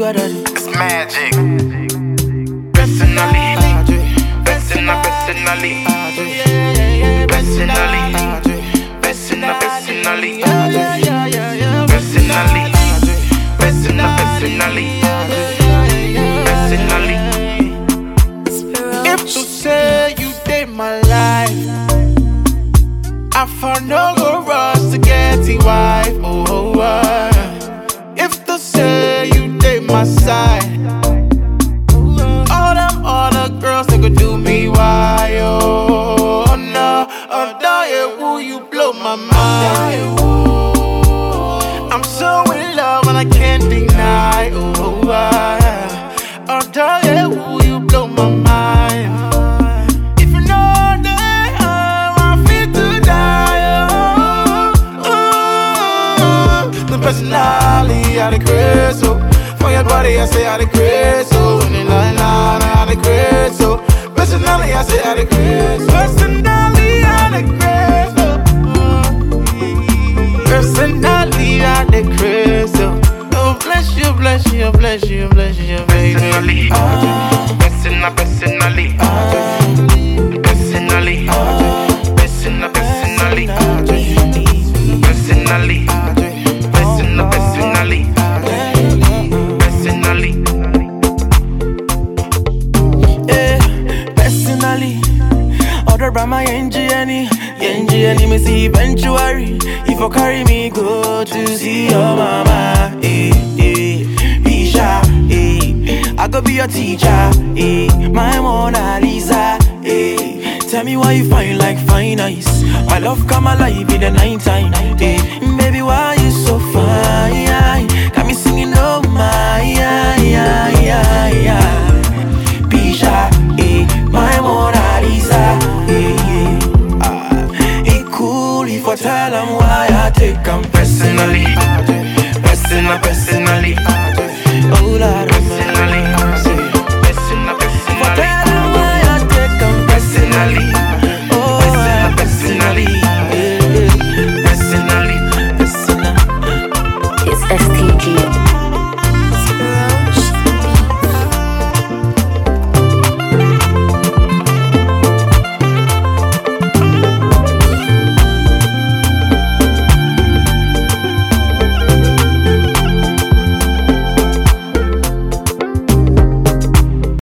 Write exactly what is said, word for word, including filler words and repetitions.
It's magic. Personally, personal, personally, personally, personal, personally, personally, personal, personally, personally. If to say you did my life, I for no go rush to get the wife. Oh, oh, oh. If to say you did my side, all them other girls they could do me why? Oh, oh no, oh no, yeah, woo, you blow my mind. I'm so in love and I can't deny. Oh, oh, oh, oh no, yeah, woo, you blow my mind. If you know that I feel to die. Oh, oh, the personality of the crystal. For your body, I say I the crystal. When you lie down, I the crystal. Personally, I say I the crystal. Personally, I the crystal. Personally, I the crystal. Oh, bless you, bless you, bless you, bless you, baby. Personally, personal, personally, personally, personal, personally, personally, personal, personally, personally. Yeah, personally, other by my N G N E, N G N E, me see eventually. If you carry me, go to see your mama. Eh, eh, Isha, eh, I go be your teacher. Eh, my Mona Lisa. Eh, tell me why you fine like fine ice. My love come alive in the night time. Eh, baby, why